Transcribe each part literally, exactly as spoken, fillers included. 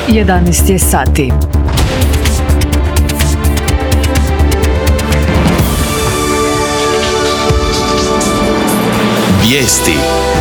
jedanaest je sati. Vijesti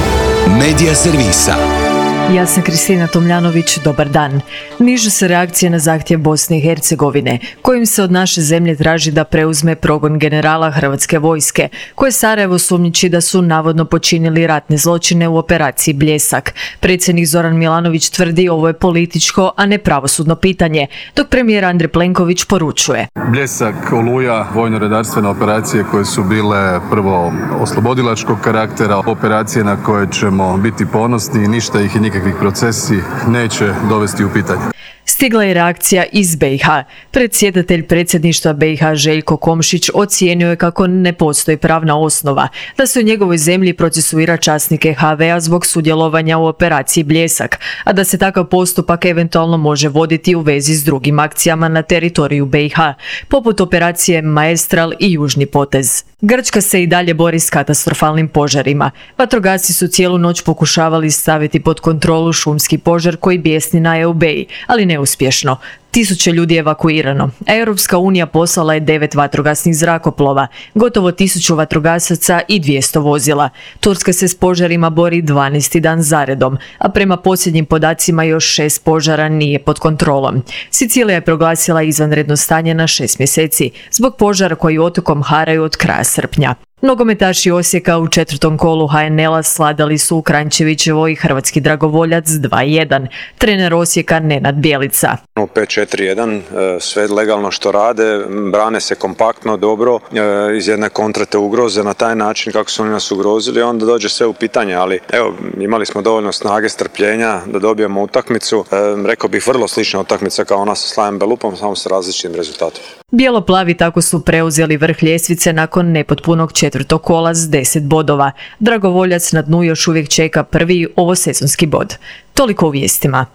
Medija servisa. Ja sam Kristina Tomljanović, dobar dan. Nižu se reakcije na zahtjev Bosne i Hercegovine, kojim se od naše zemlje traži da preuzme progon generala Hrvatske vojske, koje Sarajevo sumnjiči da su navodno počinili ratne zločine u operaciji Bljesak. Predsjednik Zoran Milanović tvrdi ovo je političko, a ne pravosudno pitanje, dok premijer Andrej Plenković poručuje. Bljesak, Oluja, vojno-redarstvene operacije koje su bile prvo oslobodilačkog karaktera, operacije na koje ćemo biti ponosni i ništa ih i nikakvih procesi neće dovesti u pitanje. Stigla je reakcija iz B i H. Predsjedatelj predsjedništva B i H Željko Komšić ocijenio je kako ne postoji pravna osnova da se u njegovoj zemlji procesuira časnike H V-a zbog sudjelovanja u operaciji Bljesak, a da se takav postupak eventualno može voditi u vezi s drugim akcijama na teritoriju B i H, poput operacije Maestral i Južni potez. Grčka se i dalje bori s katastrofalnim požarima. Vatrogasci su cijelu noć pokušavali staviti pod kontrolu šumski požar koji bijesni na Eubeji, ali neuspješno. Tisuće ljudi je evakuirano, a Europska unija poslala je devet vatrogasnih zrakoplova, gotovo tisuću vatrogasaca i dvjesto vozila. Turska se s požarima bori dvanaesti dan zaredom, a prema posljednjim podacima još šest požara nije pod kontrolom. Sicilija je proglasila izvanredno stanje na šest mjeseci zbog požara koji otokom haraju od kraja srpnja. Nogometaši Osijeka u četvrtom kolu H N L-a sladali su u Kranjčevićevoj Hrvatski dragovoljac dva jedan. Trener Osijeka Nenad Bjelica. pet četiri jedan, sve legalno što rade, brane se kompaktno, dobro, iz jedne kontrate ugroze na taj način kako su oni nas ugrozili, onda dođe sve u pitanje, ali evo, imali smo dovoljno snage, strpljenja da dobijemo utakmicu. Rekao bih vrlo slična utakmica kao ona sa Slajem Belupom, samo sa različitim rezultatom. Bijelo-plavi tako su preuzeli vrh ljestvice nakon nepotpunog četvrtog kola s deset bodova. Dragovoljac na dnu još uvijek čeka prvi ovosezonski bod. Toliko u vijestima.